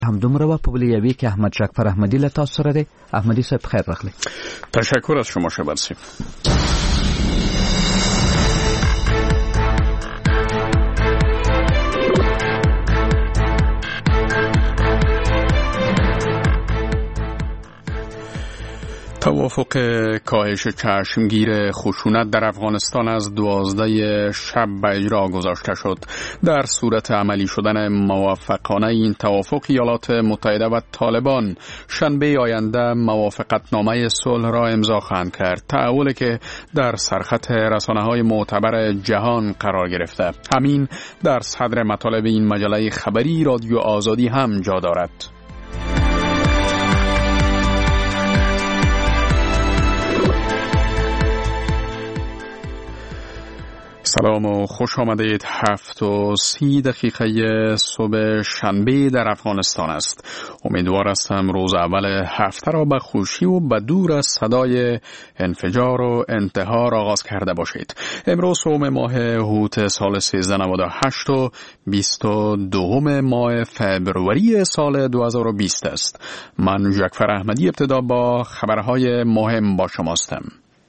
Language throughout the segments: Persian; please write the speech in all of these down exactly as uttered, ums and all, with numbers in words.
همدومره و پبلیوی که احمد جعفر احمدی له تاسو سره دی. احمدی صاحب خیر راغلی. تشکر از شما شبرسی. توافق کاهش چشمگیر خشونت در افغانستان از دوازده شب به اجرا گذاشته شد. در صورت عملی شدن موافقانه این توافق ایالات متحده و طالبان شنبه آینده موافقتنامه صلح را امضا خواهند کرد. تحولی که در سرخط رسانه‌های معتبر جهان قرار گرفته. همین در صدر مطالب این مجله خبری رادیو آزادی هم جا دارد. سلام و خوش آمدید. هفت و سی دقیقه صبح شنبه در افغانستان است. امیدوار هستم روز اول هفته را به خوشی و به دور از صدای انفجار و انتحار آغاز کرده باشید. امروز سوم ماه هوت سال سیزده نود و هشت و بیست و دوم ماه فبروری سال دو هزار و بیست است. من جعفر احمدی ابتدا با خبرهای مهم با شماستم.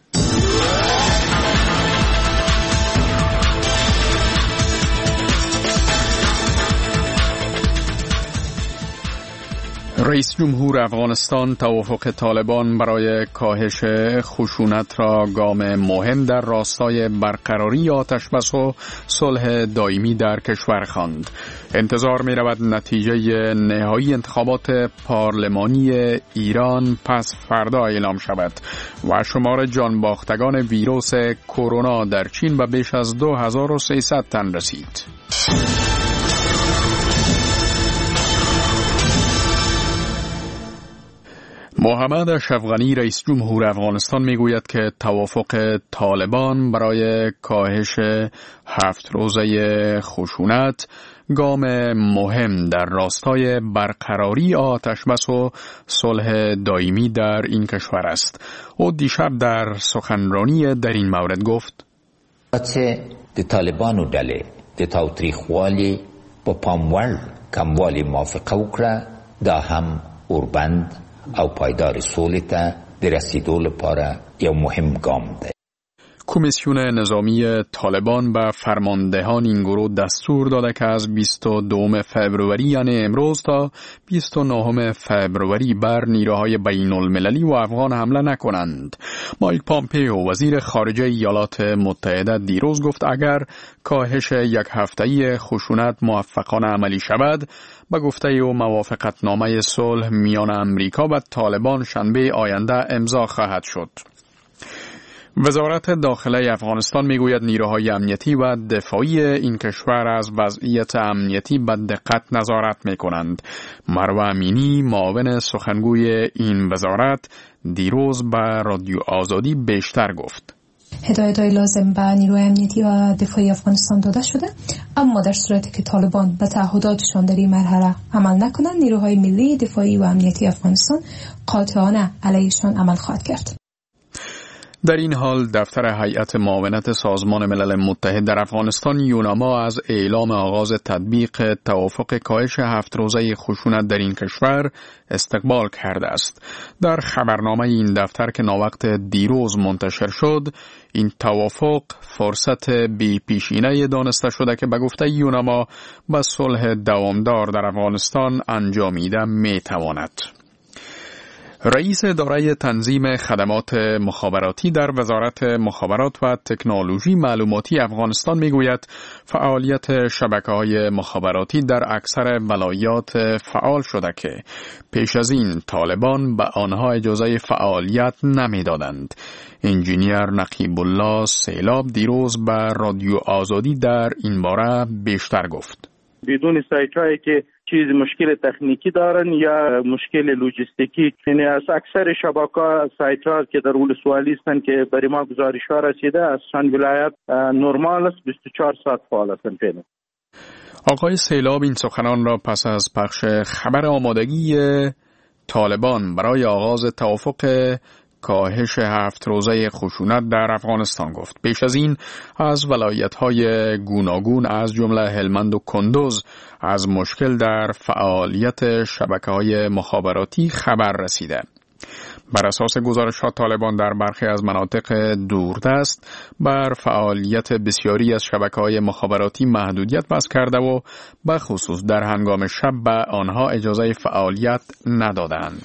رئیس جمهور افغانستان توافق طالبان برای کاهش خشونت را گام مهم در راستای برقراری آتشبس و صلح دائمی در کشور خواند. انتظار می رود نتیجه نهایی انتخابات پارلمانی ایران پس فردا اعلام شود و شمار جانباختگان ویروس کرونا در چین به بیش از دو هزار و سیصد تن رسید. محمد اشرف غنی رئیس جمهور افغانستان میگوید که توافق طالبان برای کاهش هفت روزه خشونت گام مهم در راستای برقراری آتشبس و صلح دائمی در این کشور است. او دیشب در سخنرانی در این مورد گفت: د طالبانو ډلې د تاوتریخوالي په پاموړ کموالي موافقه وکړه دا هم اوربند او پایدار سولې ته د رسیدو لپاره یو مهم ګام دی. کمیسیون نظامی طالبان به فرماندهان این گروه دستور داده که از بیست و دوم فبروری یعنی امروز تا بیست و نهم فبروری بر نیروهای بین المللی و افغان حمله نکنند. مایک پامپئو وزیر خارجه ایالات متحده دیروز گفت اگر کاهش یک هفته‌ای خشونت موفقانه عملی شود، به گفته او موافقتنامه صلح میان امریکا و طالبان شنبه آینده امضا خواهد شد. وزارت داخله افغانستان میگوید نیروهای امنیتی و دفاعی این کشور از وضعیت امنیتی به دقت نظارت میکنند. مروه امینی معاون سخنگوی این وزارت دیروز به رادیو آزادی بیشتر گفت: هدایت‌های لازم به نیروی امنیتی و دفاعی افغانستان داده شده، اما در صورتی که طالبان به تعهداتشان در این مرحله عمل نکنند، نیروهای ملی دفاعی و امنیتی افغانستان قاطعانه علیهشان عمل خواهد کرد. در این حال دفتر هیئت معاونت سازمان ملل متحد در افغانستان یوناما از اعلام آغاز تطبیق توافق کاهش هفت روزه خشونت در این کشور استقبال کرده است. در خبرنامه این دفتر که ناوقت دیروز منتشر شد، این توافق فرصت بی پیشینه دانسته شده که به گفته یوناما به صلح دوامدار در افغانستان انجامیده می تواند. رئیس اداره تنظیم خدمات مخابراتی در وزارت مخابرات و تکنولوژی معلوماتی افغانستان میگوید فعالیت شبکه‌های مخابراتی در اکثر ولایات فعال شده که پیش از این طالبان به آنها اجازه فعالیت نمیدادند. انجینیر نقیب الله سیلاب دیروز به رادیو آزادی در این باره بیشتر گفت: بدون سایت‌هایی که چیز مشکل تکنیکی دارن یا مشکل لوجستیکی، یعنی از اکثر شبکه‌ها سایت‌ها که در ولسوالی هستند که برای ما گزارش‌ها رسیده از چند ولایت نرمال است بیست و چهار ساعت فعال هستند. فعلا آقای سیلاب این سخنان را پس از پخش خبر آمادگی طالبان برای آغاز توافق کاهش هفت روزه خشونت در افغانستان گفت. پیش از این از ولایت‌های گوناگون از جمله هلمند و کندوز از مشکل در فعالیت شبکه‌های مخابراتی خبر رسیده. بر اساس گزارش‌ها طالبان در برخی از مناطق دوردست بر فعالیت بسیاری از شبکه‌های مخابراتی محدودیت وضع کرده و به خصوص در هنگام شب به آنها اجازه فعالیت ندادند.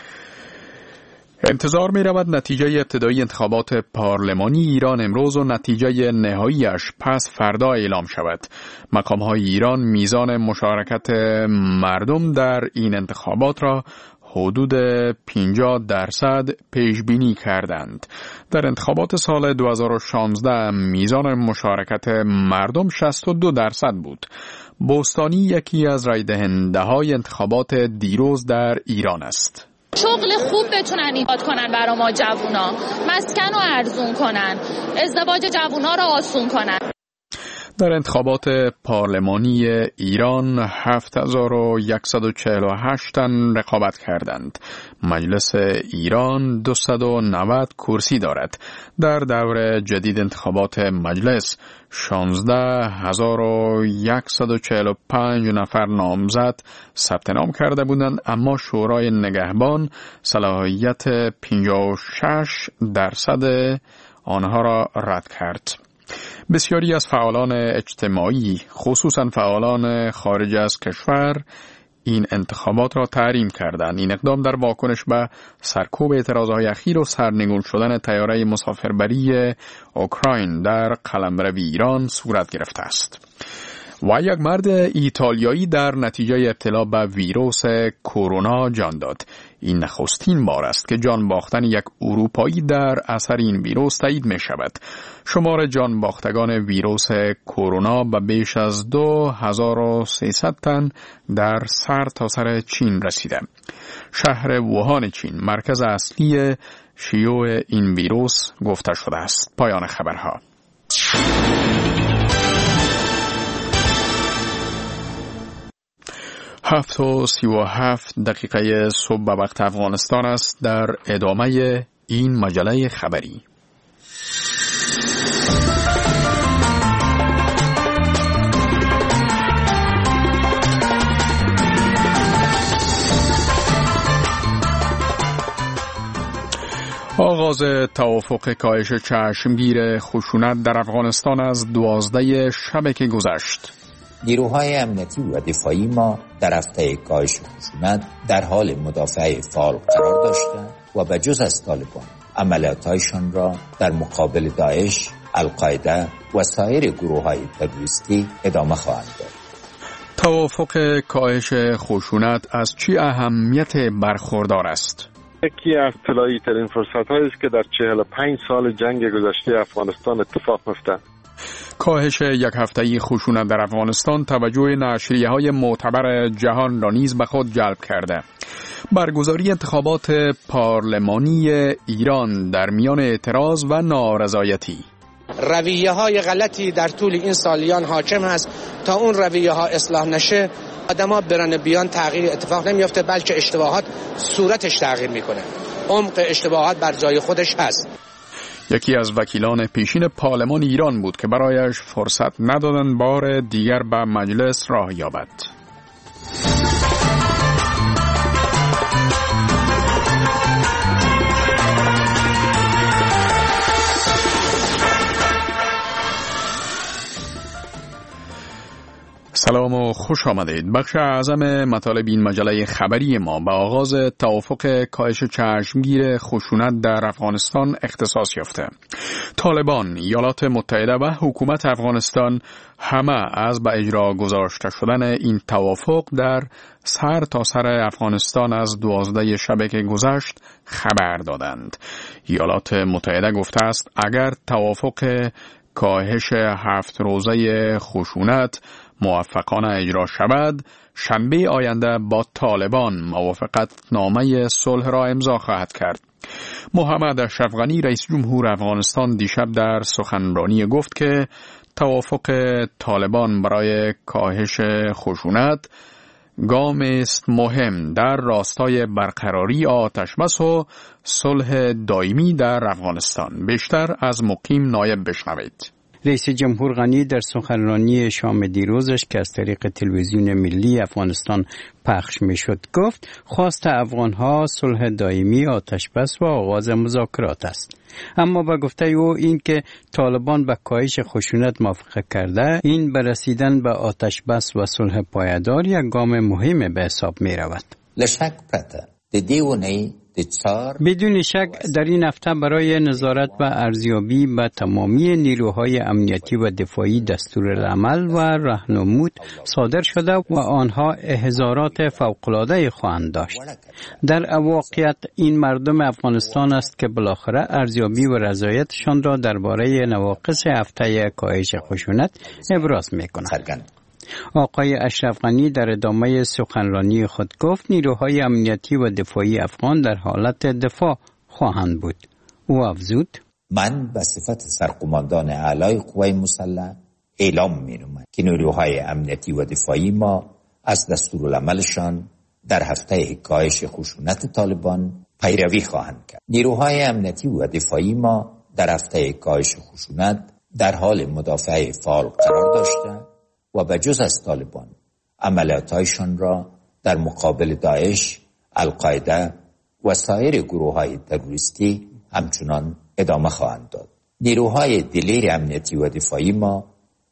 انتظار می رود نتیجه ابتدایی انتخابات پارلمانی ایران امروز و نتیجه نهاییش پس فردا اعلام شود. مقام‌های ایران میزان مشارکت مردم در این انتخابات را حدود پنجاه درصد پیش بینی کردند. در انتخابات سال دو هزار و شانزده میزان مشارکت مردم شصت و دو درصد بود. بوستانی یکی از رای دهنده های انتخابات دیروز در ایران است. شغل خوب بتونن ایجاد کنن برای ما جوونا، مسکن رو ارزون کنن، ازدواج جوونا رو آسون کنن. در انتخابات پارلمانی ایران هفت هزار و صد و چهل و هشت تن رقابت کردند. مجلس ایران دویست و نود کرسی دارد. در دور جدید انتخابات مجلس شانزده هزار و صد و چهل و پنج نفر نامزد ثبت نام کرده بودند، اما شورای نگهبان صلاحیت پنجاه و شش درصد آنها را رد کرد. بسیاری از فعالان اجتماعی خصوصا فعالان خارج از کشور این انتخابات را تحریم کردند. این اقدام در واکنش به سرکوب اعتراضهای اخیر و سرنگون شدن طیاره مسافربری اوکراین در قلمرو ایران صورت گرفته است. و یک مرد ایتالیایی در نتیجه ابتلا به ویروس کرونا جان داد. این نخستین بار است که جان باختن یک اروپایی در اثر این ویروس تایید می شود. شمار جان باختگان ویروس کرونا به بیش از دو هزار و سیصد تن در سر تا سر چین رسیده. شهر ووهان چین مرکز اصلی شیوع این ویروس گفته شده است. پایان خبرها. هفت و سی و هفت دقیقه صبح به وقت افغانستان است. در ادامه این مجله خبری آغاز توافق کاهش چشمگیر خشونت در افغانستان از دوازده شب که گذشت. نیروهای امنیتی و دفاعی ما در هفته کاهش خشونت در حال مدافع فعال قرار داشته و به جز از طالبان عملیات‌هایشان را در مقابل داعش، القاعده و سایر گروه‌های تروریستی ادامه خواهند داد. توافق کاهش خشونت از چه اهمیت برخوردار است؟ یکی از طلایی ترین فرصت‌هایی است که در چهل و پنج سال جنگ گذشته افغانستان اتفاق می‌افتد. کاهش یک هفته‌ای خشونت در افغانستان توجه نشریه‌های معتبر جهان را نیز به خود جلب کرده. برگزاری انتخابات پارلمانی ایران در میان اعتراض و نارضایتی. رویه‌های غلطی در طول این سالیان حاکم است. تا اون رویه‌ها اصلاح نشه آدم‌ها برن بیان تغییر اتفاق نمیفته، بلکه اشتباهات صورتش تغییر میکنه. عمق اشتباهات بر جای خودش هست. یکی از وکیلان پیشین پارلمان ایران بود که برایش فرصت ندادن بار دیگر به مجلس راه یابد. سلام و خوش آمدید. بخش اعظم مطالب این مجله خبری ما به آغاز توافق کاهش چشمگیر خشونت در افغانستان اختصاص یافته. طالبان، ایالات متحده و حکومت افغانستان همه از به اجرا گذاشته شدن این توافق در سر تا سر افغانستان از دوازده شب که گذشت خبر دادند. ایالات متحده گفته است اگر توافق کاهش هفت روزه خشونت موفقانه اجرا شود، شنبه آینده با طالبان موافقت نامه صلح را امضا خواهد کرد. محمد اشرف غنی رئیس جمهور افغانستان دیشب در سخنرانی گفت که توافق طالبان برای کاهش خشونت گام است مهم در راستای برقراری آتشبس و صلح دائمی در افغانستان. بیشتر از مقیم نایب بشنوید. رئیس جمهور غنی در سخنرانی شام دیروزش که از طریق تلویزیون ملی افغانستان پخش می شد گفت خواست افغانها صلح دائمی، آتشبس و آغاز مذاکرات است. اما با گفته او این که طالبان به کاهش خشونت موافقت کرده، این به رسیدن به آتشبس و صلح پایدار یک گام مهم به حساب می رود. لشک پرته دیونه بدون شک در این هفته برای نظارت و ارزیابی به تمامی نیروهای امنیتی و دفاعی دستورالعمل و راهنمود صادر شده و آنها احضارات فوق‌العاده خواهند داشت. در واقعیت این مردم افغانستان است که بالاخره ارزیابی و رضایتشان را درباره نواقص هفته کاهش خشونت ابراز می‌کنند. آقای اشرف غنی در ادامه سخنرانی خود گفت نیروهای امنیتی و دفاعی افغان در حالت دفاع خواهند بود. او افزود: من به صفت سرقماندان اعلای قوای مسلح اعلام می‌نمایم که نیروهای امنیتی و دفاعی ما از دستورالعملشان در هفته کاهش خشونت طالبان پیروی خواهند کرد. نیروهای امنیتی و دفاعی ما در هفته کاهش خشونت در حال مدافعه فعال قرار داشته و به جز از طالبان عملیاتایشان را در مقابل داعش، القاعده و سایر گروه‌های تروریستی همچنان ادامه خواهند داد. نیروهای دلیر امنیتی و دفاعی ما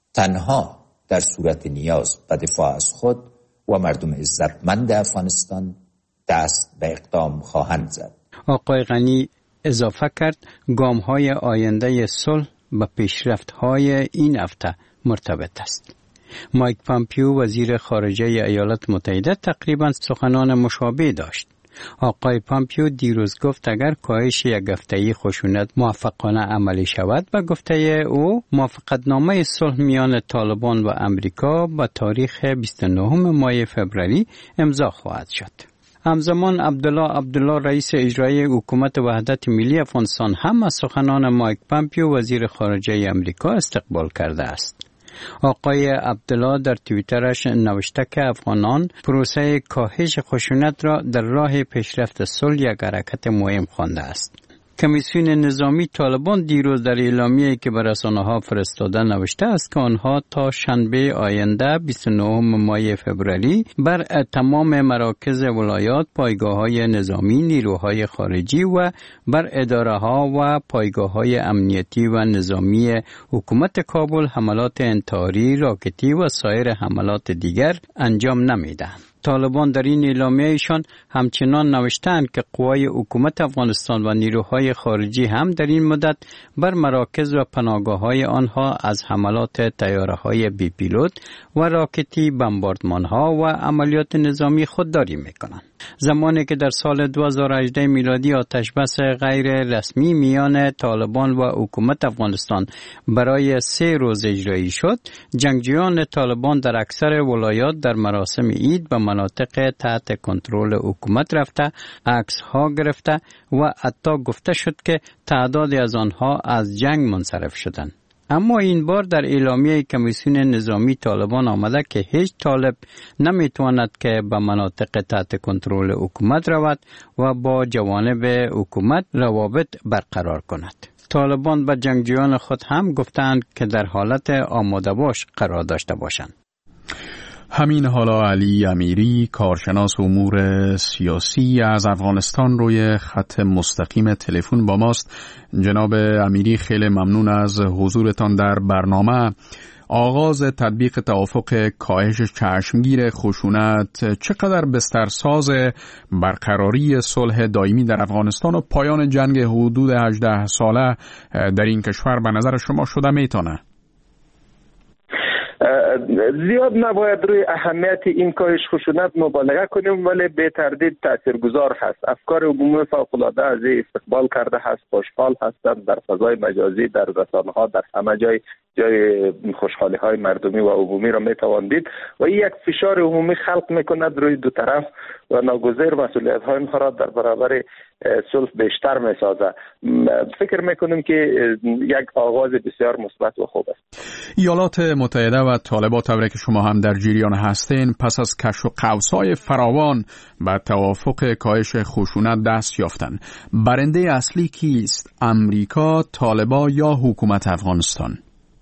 تنها در صورت نیاز به دفاع از خود و مردم عزتمند افغانستان دست به اقدام خواهند زد. آقای غنی اضافه کرد گام‌های آینده صلح به پیشرفت‌های این هفته مرتبط است. مایک پامپیو وزیر خارجه ایالات متحده تقریبا سخنان مشابه داشت. آقای پامپیو دیروز گفت اگر کاهش یک هفته‌ای خشونت موفقانه عملی شود و گفته او موافقتنامه صلح میان طالبان و امریکا با تاریخ بیست و نهم ماه فوریه امضا خواهد شد. همزمان عبدالله عبدالله رئیس اجرایی حکومت وحدت ملی افغانستان هم از سخنان مایک پامپیو وزیر خارجه امریکا استقبال کرده است. آقای عبدالله در توییترش نوشته که افغانان پروسه کاهش خشونت را در راه پیشرفت صلح یک حرکت مهم خوانده است. کمیسیون نظامی طالبان دیروز در اعلامیه‌ای که به رسانه‌ها فرستاده نوشته است که آنها تا شنبه آینده بیست و نهم ماه فوریه بر تمام مراکز ولایات، پایگاه‌های نظامی، نیروهای خارجی و بر اداره‌ها و پایگاه‌های امنیتی و نظامی حکومت کابل حملات انتحاری، راکتی و سایر حملات دیگر انجام نمی‌دهند. طالبان در این اعلامیه‌شان همچنان نوشتند که قوای حکومت افغانستان و نیروهای خارجی هم در این مدت بر مراکز و پناهگاه‌های آنها از حملات طیاره‌های بی پیلوت و راکتی، بمباردمان‌ها و عملیات نظامی خودداری می‌کنند. زمانی که در سال دو هزار و هجده میلادی آتشبس غیر رسمی میان طالبان و حکومت افغانستان برای سه روز اجرایی شد، جنگجویان طالبان در اکثر ولایات در مراسم عید به مناطق تحت کنترل حکومت رفته، عکس‌ها گرفته و حتی گفته شد که تعدادی از آنها از جنگ منصرف شدند. اما این بار در اعلامیه کمیسیون نظامی طالبان آمده که هیچ طالب نمیتواند که به مناطق تحت کنترل حکومت رود و با جوانب حکومت روابط برقرار کند. طالبان به جنگجویان خود هم گفتند که در حالت آماده باش قرار داشته باشند. همین حالا علی امیری کارشناس امور سیاسی از افغانستان روی خط مستقیم تلفن با ماست. جناب امیری خیلی ممنون از حضورتان در برنامه. آغاز تطبیق توافق کاهش چشمگیر خشونت چقدر بسترساز برقراری صلح دائمی در افغانستان و پایان جنگ حدود هجده ساله در این کشور به نظر شما شده میتونه؟ زیاد نباید روی اهمیت این کاهش خشونت مبالغه کنیم، ولی به تردید تاثیرگذار هست. افکار عمومی فوق‌العاده از استقبال کرده هست، خوشحال هستند در فضای مجازی، در رسانه‌ها، در همه جای جای خوشحالی‌های مردمی و عمومی را می‌توان دید و این یک فشار عمومی خلق می‌کند روی دو طرف و ناگزیر مسئولیت های اینها را در برابر صلح بیشتر می سازه. فکر میکنیم که یک آغاز بسیار مثبت و خوب است. ایالات متحده و طالبان طوری که شما هم در جریان هستین پس از کش و قوس‌های فراوان به توافق کاهش خشونت دست یافتن. برنده اصلی کیست؟ امریکا، طالبان یا حکومت افغانستان؟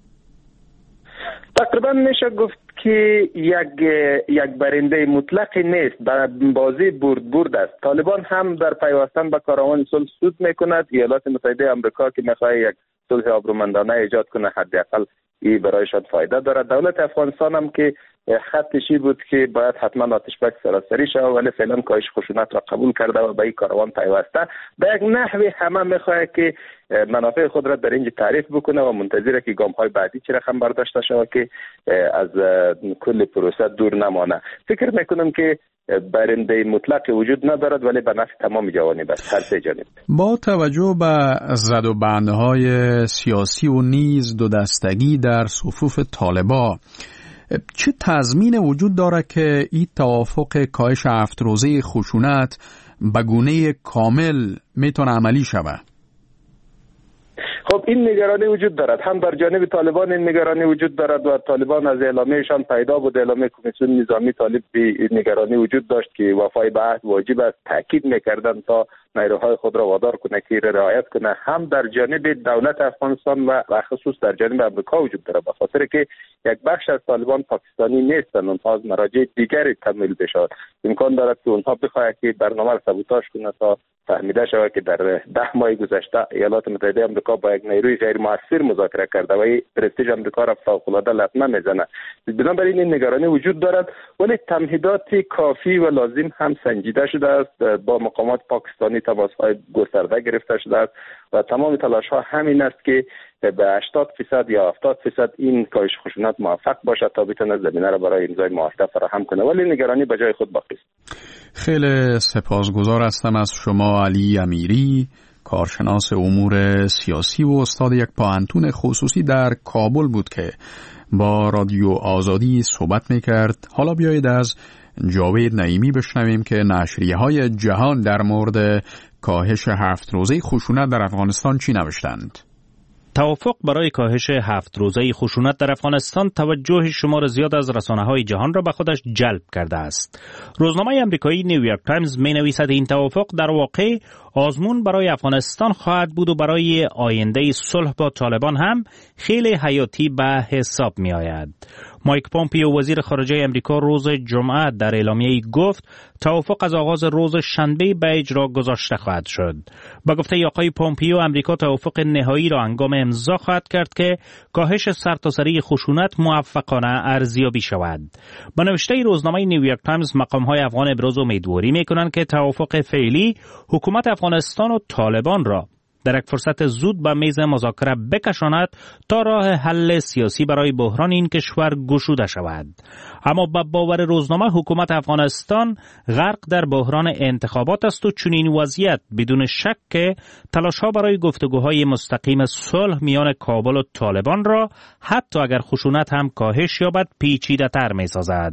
تقریبا میشه گفت که یک یک برنده مطلقی نیست، بازی برد برد است. طالبان هم در پیوستن به کاروان صلح سود میکند. ایالات متحده آمریکا که میخواد یک صلح آبرومندانه ایجاد کنه حداقل این برایشان فایده دارد. دولت افغانستان هم که خطشی بود که باید حتما آتش بس سراسری شود، ولی فعلا کاهش خشونت را قبول کرده و به این کاروان پیوسته. به یک نحوی همه میخواد که منافع خود را در اینجا تعریف بکنه و منتظره که گام های بعدی چه رقم برداشته شود که از کل پروسه دور نمانه. فکر میکنم که برنده مطلق وجود ندارد، ولی به نفع تمام جوانب است، هر سه جانب. با توجه به زد و بندهای سیاسی و نیز دو دستگی در صفوف طالبان، چه تضمین وجود دارد که این توافق کاهش هفت روزه خشونت به گونه کامل میتونه عملی شود؟ خب این نگرانی وجود دارد، هم در جانب طالبان این نگرانی وجود دارد و طالبان از اعلامیهشان پیدا بود. اعلامیه کمیسیون نظامی طالب به نگرانی وجود داشت که وفای به عهد واجب است. تاکید میکردند تا نیروهای خود را وادار کنه که رعایت کنه. هم در جانب دولت افغانستان و خصوص در جانب امریکا وجود دارد، به خاطر که یک بخش از طالبان پاکستانی نیستند، اونها از مراجع دیگری تمویل بشود. امکان دارد که اونها بخواهند که برنامه را سابوتاژ کنه تا فهمیده شود که در ده ماه گذشته ایالات متحده آمریکا با یک نیروی غیر مؤثر مذاکره کرده و این پرستیژ آمریکا را فوق‌العاده لطمه میزنه. بنابراین این نگرانی وجود دارد، ولی تمهیدات کافی و لازم هم سنجیده شده است. با مقامات پاکستانی تماس‌های گسترده گرفته شده است و تمام تلاش‌ها همین است که به هشتاد درصد یا هفتاد درصد این کاهش خشونت موفق باشد تا بتونه زمینه را برای امضای معاهده فراهم کنه، ولی نگرانی به جای خود باقی است. خیلی سپاسگزار هستم از شما علی امیری، کارشناس امور سیاسی و استاد یک پوهنتون خصوصی در کابل بود که با رادیو آزادی صحبت میکرد. حالا بیایید از جاوید نعیمی بشنویم که نشریه های جهان در مورد کاهش هفت روزه خشونت در افغانستان چی نوشتند. توافق برای کاهش هفت روزه خشونت در افغانستان توجه شمار زیاد از رسانه‌های جهان را به خودش جلب کرده است. روزنامه آمریکایی نیویورک تایمز می‌نویسد این توافق در واقع آزمون برای افغانستان خواهد بود و برای آینده صلح با طالبان هم خیلی حیاتی به حساب می‌آید. مایک پومپیو وزیر خارجه آمریکا روز جمعه در اعلامیه‌ای گفت توافق از آغاز روز شنبه به اجرا گذاشته خواهد شد. با گفته آقای پومپیو آمریکا توافق نهایی را هنگام امضا خواهد کرد که کاهش سرتاسری خشونت موفقانه ارزیابی شود. با نوشته روزنامه نیویورک تایمز مقام‌های افغان ابراز امیدواری می‌کنند که توافق فعلی حکومت افغانستان و طالبان را در یک فرصت زود به میز مذاکره بکشاند تا راه حل سیاسی برای بحران این کشور گشوده شود. اما به باور روزنامه حکومت افغانستان غرق در بحران انتخابات است و چنین وضعیت بدون شک که تلاش‌ها برای گفتگوهای مستقیم صلح میان کابل و طالبان را حتی اگر خشونت هم کاهش یابد پیچیده‌تر می‌سازد.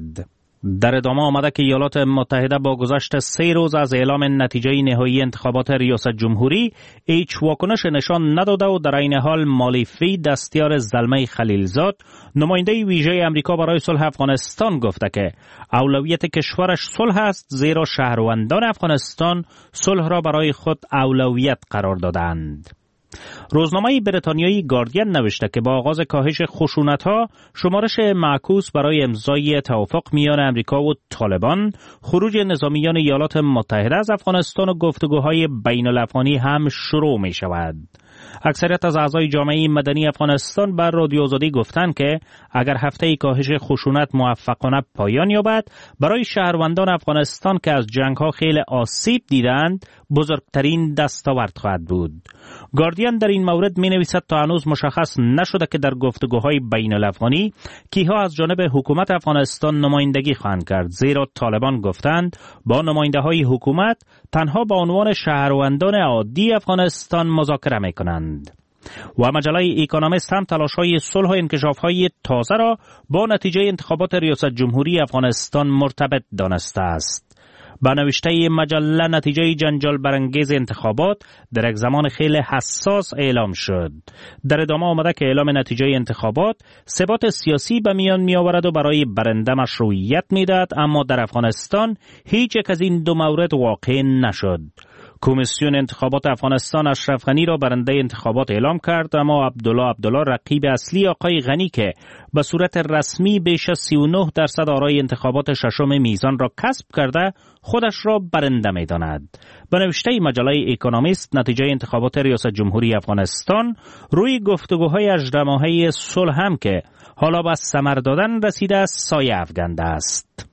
در ادامه آمده که ایالات متحده با گذشت سه روز از اعلام نتیجه نهایی انتخابات ریاست جمهوری هیچ واکنش نشان نداده و در این حال مالیفی دستیار زلمه خلیلزاد نماینده ویژه امریکا برای صلح افغانستان گفته که اولویت کشورش صلح است، زیرا شهروندان افغانستان صلح را برای خود اولویت قرار دادند. روزنامه بریتانیایی گاردین نوشته که با آغاز کاهش خشونت‌ها شمارش معکوس برای امضای توافق میان امریکا و طالبان، خروج نظامیان ایالات متحده از افغانستان و گفتگوهای بین‌الافغانی هم شروع می شود. اکثریت از اعضای جامعه مدنی افغانستان بر رادیو آزادی گفتند که اگر هفته کاهش خشونت موفقانه پایان یابد، برای شهروندان افغانستان که از جنگ‌ها خیلی آسیب دیدند بزرگترین دستاورد خواهد بود. گاردین در این مورد می‌نویسد تا هنوز مشخص نشده که در گفتگوهای بین‌الافغانی کیها از جانب حکومت افغانستان نمایندگی خواهند کرد، زیرا طالبان گفتند با نماینده‌های حکومت تنها با عنوان شهروندان عادی افغانستان مذاکره می‌کنند. و مجله اکونومیست هم تلاش‌های صلح و انکشاف‌های تازه را با نتیجه انتخابات ریاست جمهوری افغانستان مرتبط دانسته است. با نوشته مجله نتیجه جنجال برانگیز انتخابات در یک زمان خیلی حساس اعلام شد. در ادامه آمده که اعلام نتیجه انتخابات ثبات سیاسی به میان می آورد و برای برنده مشروعیت می دهد، اما در افغانستان هیچ یک از این دو مورد واقع نشد. کمیسیون انتخابات افغانستان اشرف غنی را برنده انتخابات اعلام کرد، اما عبدالله عبدالله رقیب اصلی آقای غنی که به صورت رسمی بیش از سی و نه درصد آرای انتخابات ششم میزان را کسب کرده خودش را برنده می داند. به نوشته مجله اکونومیست نتیجه انتخابات ریاست جمهوری افغانستان روی گفتگوهای هجده ماهه صلح هم که حالا به ثمر دادن رسیده است سایه افکنده است.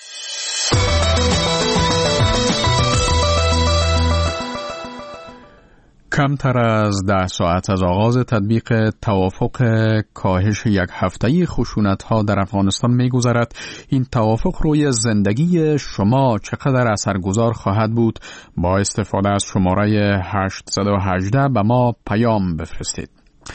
کمتر از ده ساعت از آغاز تطبیق توافق کاهش یک هفته‌ای خشونت‌ها در افغانستان می‌گذرد. این توافق روی زندگی شما چقدر اثرگذار خواهد بود؟ با استفاده از شماره هشتصد و هجده به ما پیام بفرستید.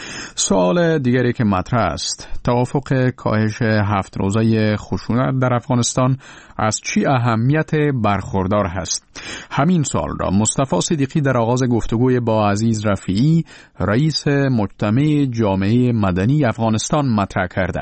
سوال دیگری که مطرح است، توافق کاهش هفت روزه خشونت در افغانستان از چی اهمیت برخوردار هست؟ همین سوال را مصطفی صدیقی در آغاز گفتگوی با عزیز رفیعی، رئیس مجتمع جامعه مدنی افغانستان مطرح کرده.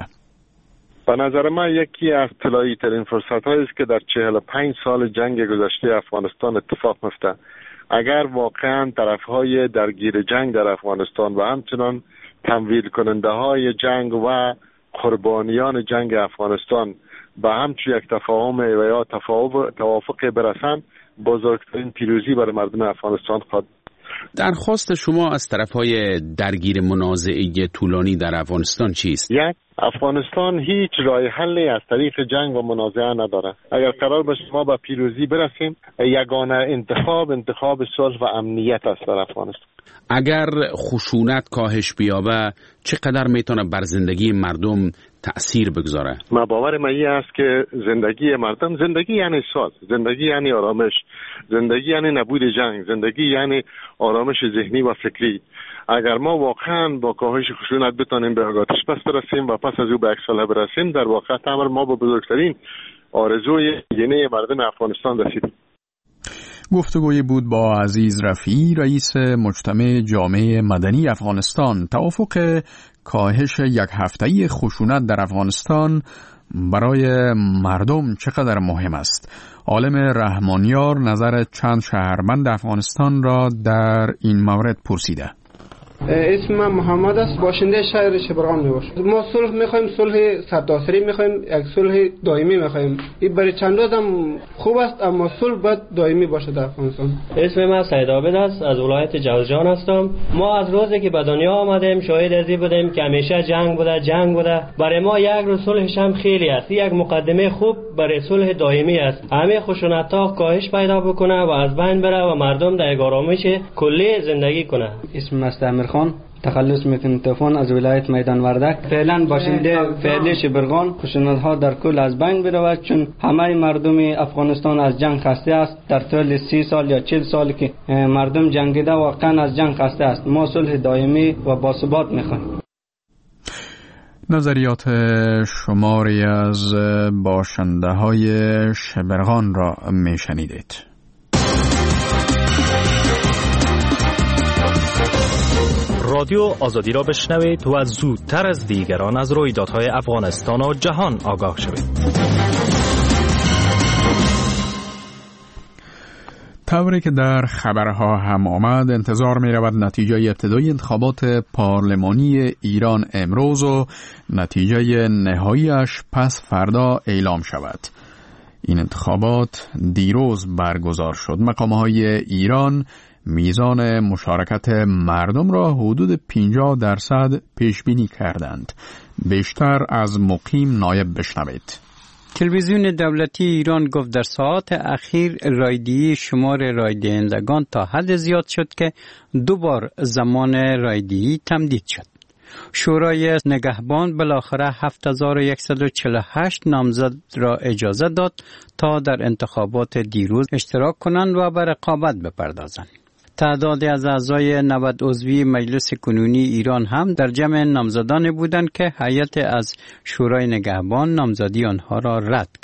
به نظر من یکی از طلایی ترین فرصت هایی است که در چهل و پنج سال جنگ گذشته افغانستان اتفاق میفته. اگر واقعا طرفهای درگیر جنگ در افغانستان و همچنان تمویل کننده های جنگ و قربانیان جنگ افغانستان به همچون یک تفاهم و یا توافق برسند، بزرگترین پیروزی برای مردم افغانستان خواهد. درخواست شما از طرفهای درگیر منازعه طولانی در افغانستان چیست؟ یک، افغانستان هیچ راه حلی از طریق جنگ و منازعه نداره. اگر قرار باشه ما به پیروزی برسیم، یگانه انتخاب انتخاب صلح و امنیت است در افغانستان. اگر خشونت کاهش بیابه چقدر میتونه بر زندگی مردم تأثیر بگذاره؟ ما باور ما این است که زندگی مردم، زندگی یعنی صلح، زندگی یعنی آرامش، زندگی یعنی نبود جنگ، زندگی یعنی آرامش ذهنی و فکری. اگر ما واقعا با کاهش خشونت بتونیم به آتش بس برسیم و پس از او به یک صلح برسیم، در واقع امر ما با بزرگترین آرزوی ینه مردم افغانستان رسیدیم. گفتگوی بود با عزیز رفیعی، رئیس مجتمع جامعه مدنی افغانستان. توافق کاهش یک هفته‌ای خشونت در افغانستان برای مردم چقدر مهم است؟ عالم رحمانیار نظر چند شهروند افغانستان را در این مورد پرسیده. اسم من محمد است، باشنده شهر شبرغان میباشم. ما صلح میخوایم، صلح صدتاسری میخوایم، یک صلح دائمی میخوایم. این برای چند روز هم خوب است، اما صلح باید دائمی باشه در افغانستان. اسم من سید عابد است، از ولایت جوزجان هستم. ما از روزی که به دنیا آمدیم شاهد ازی بودیم که همیشه جنگ بوده جنگ بوده. برای ما یک روز صلحش هم خیلی است، یک مقدمه خوب برای صلح دائمی است. همه خشونت‌ها کاهش پیدا بکنه و از بین بره و مردم در آرامش کلی زندگی کنه. اسم مستعمر خان، تخلص میتون تلفن از ولایت میدان وردک. فعلا باشنده فعلی شبرغان، خشونت‌ها در کل از بین برود، چون همه مردم افغانستان از جنگ خسته است. در طول سی سال یا چهل سال که مردم جنگیده واقعا از جنگ خسته است. ما صلح دائمی و باثبات میخوایم. نظریات شماری از باشنده های شبرغان را میشنیدید. رادیو آزادی را بشنوید و زودتر از دیگران از رویدادهای افغانستان و جهان آگاه شوید. طوری که در خبرها هم آمد، انتظار می رود نتیجه ابتدایی انتخابات پارلمانی ایران امروز و نتیجه نهاییش پس فردا اعلام شود. این انتخابات دیروز برگزار شد. مقام‌های ایران میزان مشارکت مردم را حدود پنجاه درصد پیش بینی کردند. بیشتر از مقیم نایب بشنوید. تلویزیون دولتی ایران گفت در ساعات اخیر رایدهی شمار رایدهندگان تا حد زیاد شد که دو بار زمان رایدهی تمدید شد. شورای نگهبان بالاخره هفت هزار و صد و چهل و هشت نامزد را اجازه داد تا در انتخابات دیروز اشتراک کنند و به رقابت بپردازند. تعدادی از اعضای نود عضوی مجلس کنونی ایران هم در جمع نامزدان بودند که هیئت از شورای نگهبان نامزدی آنها را رد کرد.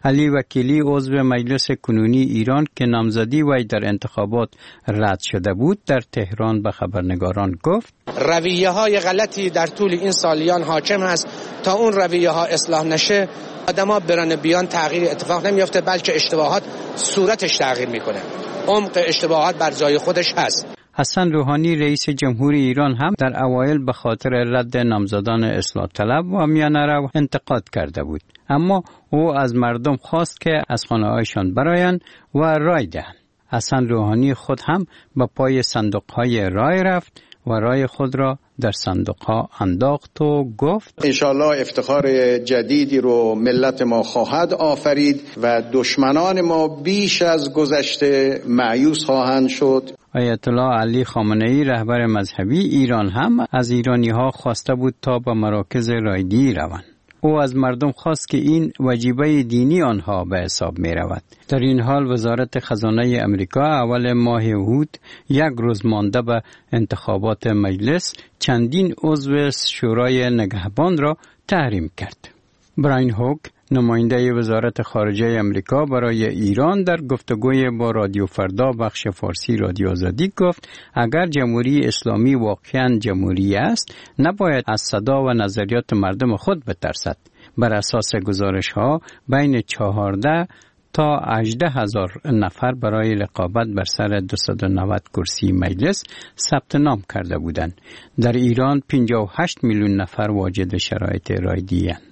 علی وکیلی عضو مجلس کنونی ایران که نامزدی وی در انتخابات رد شده بود در تهران به خبرنگاران گفت رویه های غلطی در طول این سالیان حاکم است. تا اون رویه ها اصلاح نشه آدما برن بیان تغییر اتفاق نمیفته، بلکه اشتباهات صورتش تغییر میکنه. عمق اشتباهات بر جای خودش هست. حسن روحانی رئیس جمهوری ایران هم در اوایل به خاطر رد نامزدان اصلاح طلب و میانه رو انتقاد کرده بود، اما او از مردم خواست که از خانه‌هایشان برآیند و رای دهند. حسن روحانی خود هم به پای صندوق‌های رای رفت و رای خود را در صندوق‌ها انداخت و گفت انشالله افتخار جدیدی رو ملت ما خواهد آفرید و دشمنان ما بیش از گذشته مایوس خواهند شد. آیت الله علی خامنه‌ای رهبر مذهبی ایران هم از ایرانی‌ها خواسته بود تا به مراکز رایدهی روند. او از مردم خواست که این واجبه دینی آنها به حساب می رود. در این حال وزارت خزانه امریکا اول ماه اوت یک روز مانده به انتخابات مجلس چندین عضو شورای نگهبان را تحریم کرد. براین هوک نماینده وزارت خارجه امریکا برای ایران در گفتگوی با رادیو فردا بخش فارسی رادیو آزادی گفت اگر جمهوری اسلامی واقعاً جمهوری است نباید از صدا و نظریات مردم خود بترسد. بر اساس گزارش ها بین چهارده تا هجده هزار نفر برای رقابت بر سر دویست و نود کرسی مجلس ثبت نام کرده بودند. در ایران پنجاه و هشت میلیون نفر واجد شرایط رایده‌ای اند.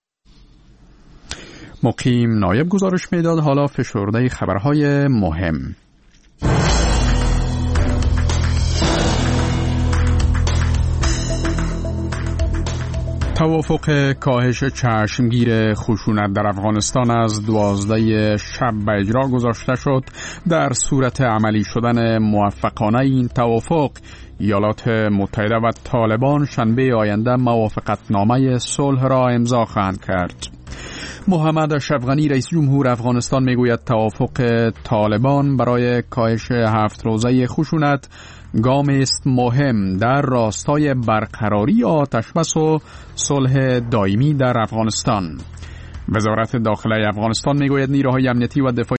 مقیم نایب گزارش میداد. حالا فشرده خبرهای مهم. توافق کاهش چشمگیر خشونت در افغانستان از دوازده شب به اجرا گذاشته شد. در صورت عملی شدن موفقانه این توافق ایالات متحده و طالبان شنبه آینده موافقتنامه صلح را امضا خواهند کرد. محمد اشرف غنی رئیس جمهور افغانستان میگوید توافق طالبان برای کاهش هفت روزه خشونت گام است مهم در راستای برقراری آتشبس و صلح دائمی در افغانستان. وزارت داخله افغانستان میگوید نیروهای امنیتی و دفاعی